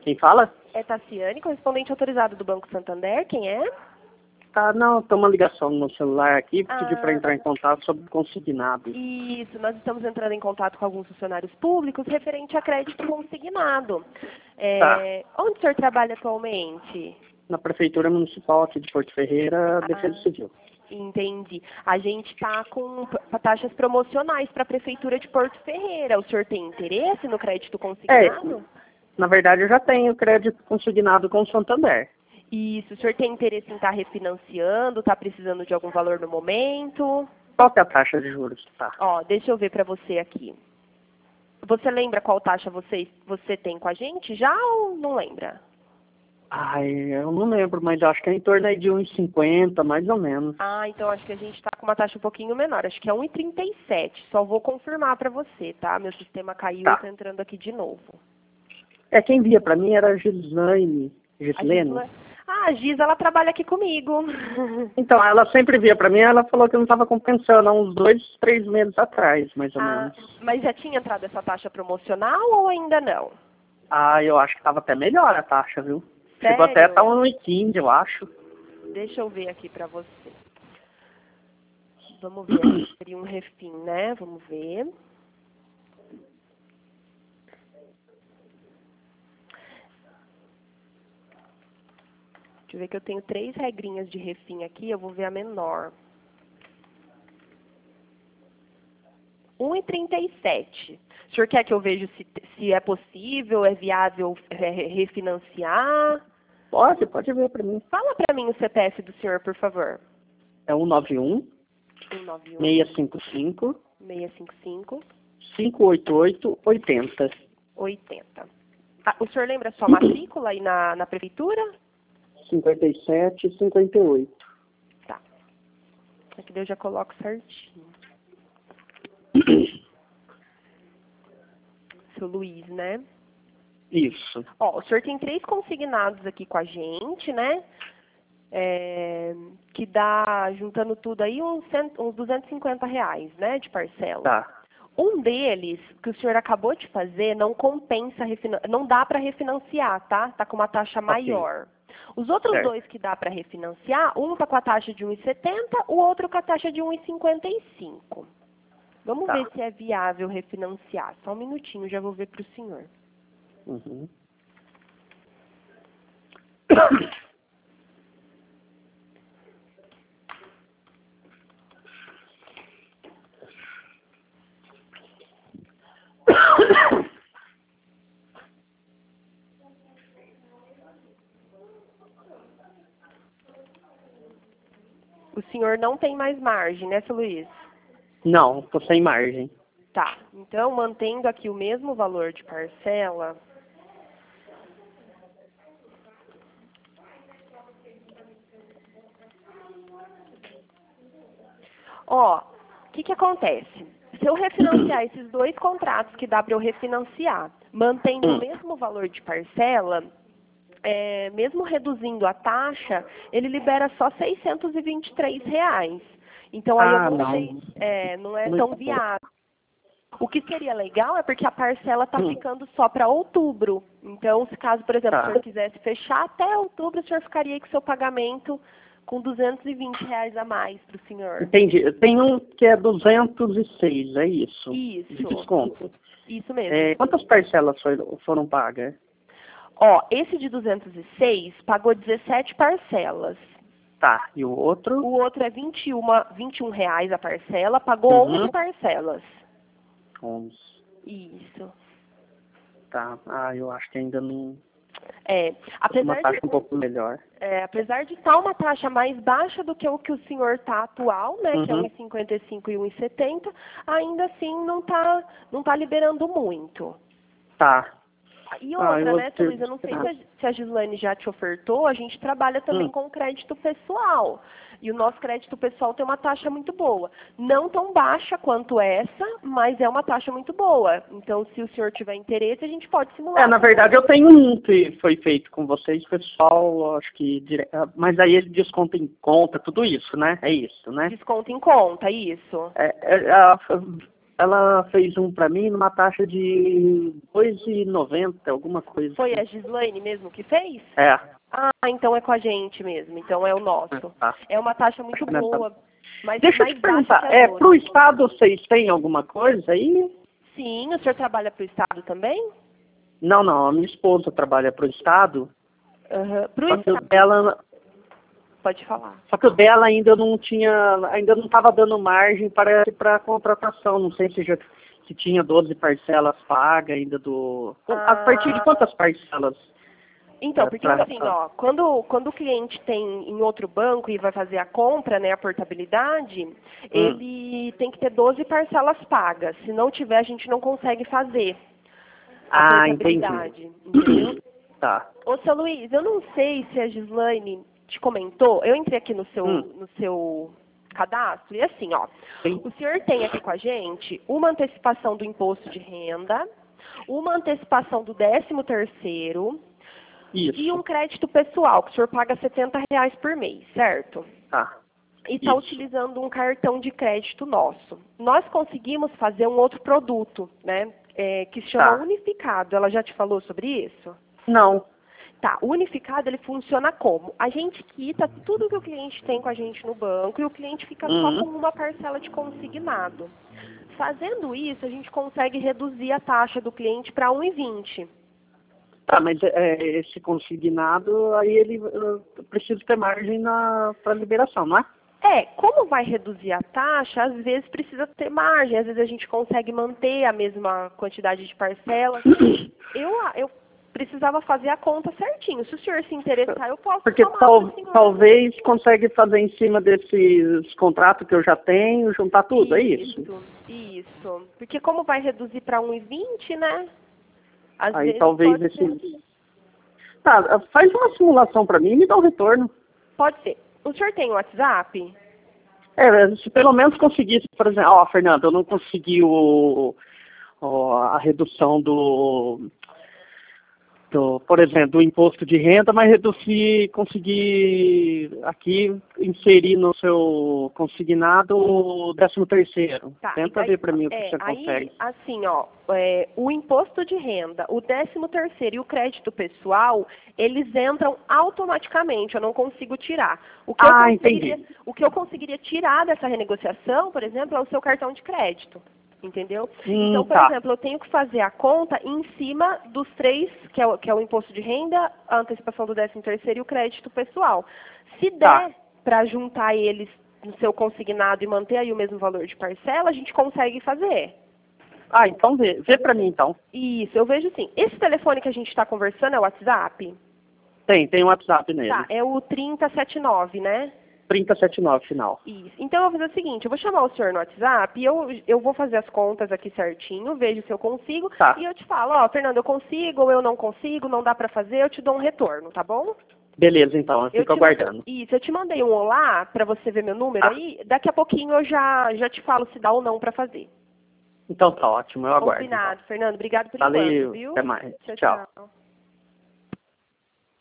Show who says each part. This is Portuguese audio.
Speaker 1: Quem fala?
Speaker 2: É Tassiane, correspondente autorizado do Banco Santander. Quem é?
Speaker 1: Ah, não, tem uma ligação no meu celular aqui, pediu para entrar em contato sobre consignado.
Speaker 2: Isso, nós estamos entrando em contato com alguns funcionários públicos referente a crédito consignado. Onde o senhor trabalha atualmente?
Speaker 1: Na Prefeitura Municipal aqui de Porto Ferreira, Defesa Civil.
Speaker 2: Entendi. A gente está com taxas promocionais para a Prefeitura de Porto Ferreira. O senhor tem interesse no crédito consignado?
Speaker 1: Na verdade, eu já tenho crédito consignado com o Santander.
Speaker 2: Isso. O senhor tem interesse em estar refinanciando? Está precisando de algum valor no momento?
Speaker 1: Qual que é a taxa de juros? Tá.
Speaker 2: Ó, deixa eu ver para você aqui. Você lembra qual taxa você tem com a gente já ou não lembra?
Speaker 1: Ai, eu não lembro, mas acho que é em torno aí de 1,50, mais ou menos.
Speaker 2: Ah, então acho que a gente está com uma taxa um pouquinho menor. Acho que é 1,37. Só vou confirmar para você, tá? Meu sistema caiu, eu tô entrando aqui de novo.
Speaker 1: Quem via para mim era a Gislene.
Speaker 2: Ah, a Giz, ela trabalha aqui comigo.
Speaker 1: Então, ela sempre via para mim, ela falou que não estava compensando há uns 2, 3 meses atrás, mais ou menos.
Speaker 2: Mas já tinha entrado essa taxa promocional ou ainda não?
Speaker 1: Ah, eu acho que estava até melhor a taxa, viu?
Speaker 2: Sério?
Speaker 1: Chegou até a estar 1,15, eu acho.
Speaker 2: Deixa eu ver aqui para você. Vamos ver, aqui seria um refim, né? Vamos ver. Deixa eu ver que eu tenho 3 regrinhas de refim aqui, eu vou ver a menor. 1,37. O senhor quer que eu veja se é possível, é viável refinanciar?
Speaker 1: Pode ver para mim.
Speaker 2: Fala para mim o CPF do senhor, por favor.
Speaker 1: É 191 655 588 80.
Speaker 2: 80. O senhor lembra a sua matrícula aí na prefeitura?
Speaker 1: 57 e 58.
Speaker 2: Tá. Aqui eu já coloco certinho. Seu Luiz, né?
Speaker 1: Isso.
Speaker 2: Ó, o senhor tem 3 consignados aqui com a gente, né? Que dá, juntando tudo aí, uns R$250, né? De parcela.
Speaker 1: Tá.
Speaker 2: Um deles, que o senhor acabou de fazer, não compensa, não dá para refinanciar, tá? Tá com uma taxa maior. Os outros 2 que dá para refinanciar, um tá com a taxa de 1,70, o outro com a taxa de 1,55. Vamos ver se é viável refinanciar. Só um minutinho, já vou ver para o senhor.
Speaker 1: Uhum.
Speaker 2: O senhor não tem mais margem, né, seu Luiz?
Speaker 1: Não, tô sem margem.
Speaker 2: Tá. Então, mantendo aqui o mesmo valor de parcela... Ó, o que acontece? Se eu refinanciar esses 2 contratos que dá para eu refinanciar, mantendo o mesmo valor de parcela, mesmo reduzindo a taxa, ele libera só R$623. Então, aí eu não sei, não é tão viável. O que seria legal é porque a parcela está ficando só para outubro. Então, se caso, por exemplo, o senhor quisesse fechar até outubro, o senhor ficaria aí com o seu pagamento com R$220 a mais para o senhor.
Speaker 1: Entendi. Tem um que é 206, é isso?
Speaker 2: Isso.
Speaker 1: De desconto.
Speaker 2: Isso mesmo.
Speaker 1: Quantas parcelas foram pagas?
Speaker 2: Ó, esse de 206 pagou 17 parcelas.
Speaker 1: Tá, e o outro?
Speaker 2: O outro é R$21 a parcela, pagou 11 parcelas.
Speaker 1: 11.
Speaker 2: Isso.
Speaker 1: Tá, eu acho que ainda não...
Speaker 2: Apesar
Speaker 1: uma taxa um pouco melhor.
Speaker 2: Apesar de estar uma taxa mais baixa do que o o senhor está atual, né, que é 1,55 e 1,70, ainda assim não tá liberando muito.
Speaker 1: Tá.
Speaker 2: E outra, né, Luiz, eu não sei se a Gislane já te ofertou, a gente trabalha também com crédito pessoal. E o nosso crédito pessoal tem uma taxa muito boa. Não tão baixa quanto essa, mas é uma taxa muito boa. Então, se o senhor tiver interesse, a gente pode simular.
Speaker 1: Na verdade, eu tenho um que foi feito com vocês, pessoal, acho que... Mas aí ele desconta em conta, tudo isso, né? É isso, né?
Speaker 2: Desconto em conta, isso.
Speaker 1: ela fez um pra mim numa taxa de R$ 2,90, alguma coisa.
Speaker 2: Foi a
Speaker 1: assim.
Speaker 2: Gislaine mesmo que fez?
Speaker 1: É.
Speaker 2: Ah, então é com a gente mesmo, então é o nosso.
Speaker 1: Tá.
Speaker 2: É uma taxa muito boa, mas
Speaker 1: Deixa eu
Speaker 2: mais
Speaker 1: te
Speaker 2: baixa
Speaker 1: perguntar,
Speaker 2: que as
Speaker 1: pro
Speaker 2: outras.
Speaker 1: estado vocês têm alguma coisa aí?
Speaker 2: Sim, o senhor trabalha para o Estado também?
Speaker 1: Não, não, a minha esposa trabalha pro estado,
Speaker 2: Para o
Speaker 1: só que o
Speaker 2: Estado,
Speaker 1: dela,
Speaker 2: pode falar.
Speaker 1: ainda não estava dando margem para contratação. Não sei se tinha 12 parcelas pagas ainda a partir de quantas parcelas?
Speaker 2: Então, porque assim, ó, quando o cliente tem em outro banco e vai fazer a compra, né, a portabilidade, ele tem que ter 12 parcelas pagas. Se não tiver, a gente não consegue fazer a portabilidade, entendeu?
Speaker 1: Tá.
Speaker 2: Ô, seu Luiz, eu não sei se a Gislaine te comentou, eu entrei aqui no seu cadastro, e assim, ó,
Speaker 1: Sim.
Speaker 2: o senhor tem aqui com a gente uma antecipação do imposto de renda, uma antecipação do 13º,
Speaker 1: Isso.
Speaker 2: e um crédito pessoal, que o senhor paga R$ 70 por mês, certo?
Speaker 1: Tá.
Speaker 2: E está
Speaker 1: Isso.
Speaker 2: utilizando um cartão de crédito nosso. Nós conseguimos fazer um outro produto, né? Que se chama Unificado. Ela já te falou sobre isso?
Speaker 1: Não.
Speaker 2: Tá, o unificado ele funciona como? A gente quita tudo que o cliente tem com a gente no banco e o cliente fica só com uma parcela de consignado. Fazendo isso, a gente consegue reduzir a taxa do cliente para 1,20.
Speaker 1: Tá, mas esse consignado, aí ele precisa ter margem para liberação, não é?
Speaker 2: Como vai reduzir a taxa, às vezes precisa ter margem, às vezes a gente consegue manter a mesma quantidade de parcelas. Eu precisava fazer a conta certinho. Se o senhor se interessar, eu posso
Speaker 1: Porque
Speaker 2: somar para o senhor.
Speaker 1: talvez consegue fazer em cima desses contratos que eu já tenho, juntar tudo, é isso?
Speaker 2: Isso. Porque como vai reduzir para 1,20, né? Às
Speaker 1: Aí
Speaker 2: vezes
Speaker 1: talvez
Speaker 2: pode ser.
Speaker 1: Tá, faz uma simulação para mim e me dá um retorno.
Speaker 2: Pode ser. O senhor tem o WhatsApp?
Speaker 1: Se pelo menos conseguisse, por exemplo, Fernando, eu não consegui a redução por exemplo, do imposto de renda, mas consegui aqui inserir no seu consignado o 13º.
Speaker 2: Tá,
Speaker 1: Tenta ver para mim o que você consegue.
Speaker 2: Assim, ó, o imposto de renda, o 13º e o crédito pessoal, eles entram automaticamente, eu não consigo tirar.
Speaker 1: Entendi.
Speaker 2: O que eu conseguiria tirar dessa renegociação, por exemplo, é o seu cartão de crédito. Entendeu? Então, por exemplo, eu tenho que fazer a conta em cima dos 3, que é o imposto de renda, a antecipação do 13º e o crédito pessoal. Se der para juntar eles no seu consignado e manter aí o mesmo valor de parcela, a gente consegue fazer.
Speaker 1: Então vê para mim, então.
Speaker 2: Isso, eu vejo sim. Esse telefone que a gente está conversando é o WhatsApp?
Speaker 1: Tem um WhatsApp nele.
Speaker 2: Tá, é o 3079, né?
Speaker 1: 3079 final.
Speaker 2: Isso. Então eu vou fazer o seguinte, eu vou chamar o senhor no WhatsApp e eu vou fazer as contas aqui certinho, vejo se eu consigo, e eu te falo, Fernando, eu consigo ou eu não consigo, não dá pra fazer, eu te dou um retorno, tá bom?
Speaker 1: Beleza, então, eu fico aguardando.
Speaker 2: Isso, eu te mandei um olá pra você ver meu número aí, daqui a pouquinho eu já te falo se dá ou não pra fazer.
Speaker 1: Então tá ótimo, eu aguardo.
Speaker 2: Combinado, então. Fernando, obrigado por
Speaker 1: enquanto,
Speaker 2: viu?
Speaker 1: Até mais.
Speaker 2: Tchau.